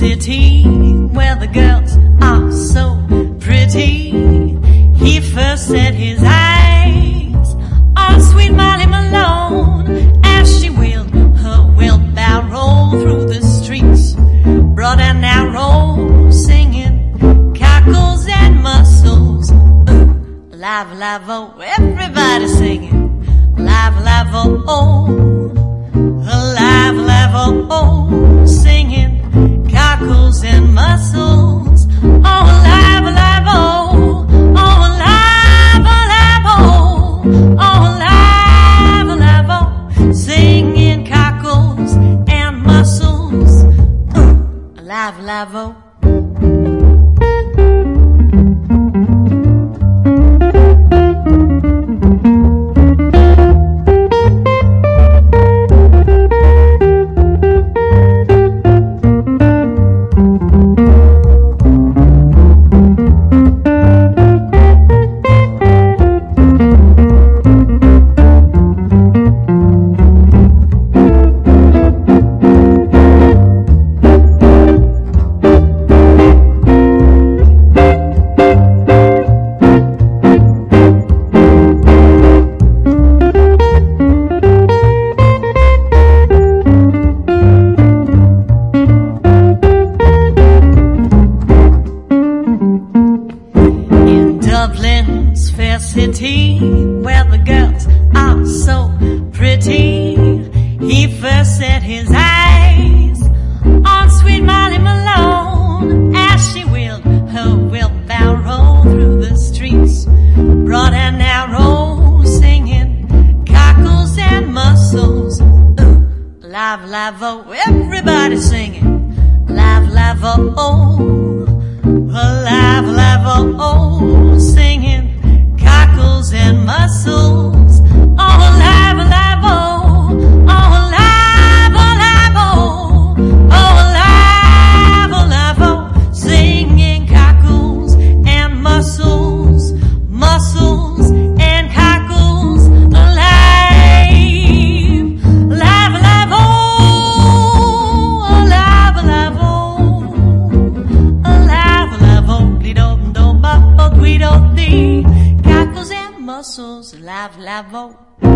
city where the girls are so pretty. He first set his eyes on sweet Molly Malone as she wheeled her wheelbarrow through the streets, broad and narrow, singing cockles and mussels. Live, live, oh, everybody singing. Live, live, oh, oh. Live, live, oh, oh. Singing cockles and mussels. Oh, live, live, oh. Oh, live, live, oh. Oh, live, live, oh. Singing cockles and mussels. Live, live, oh. Dublin's fair city, where the girls are so pretty, he first set his eyes on sweet Molly Malone as she wheeled her wheelbarrow through the streets, broad and narrow, singing cockles and mussels. Live, live, oh, everybody singing. Live, live, oh, oh. Live, live, oh, oh, singing cockles and mussels. Oh, live, live, oh, oh, live, oh, oh, live, live, oh, singing cockles and mussels, mussels and cockles, alive, live, live, oh, live, live, oh. Cockles and mussels, live, live, oh.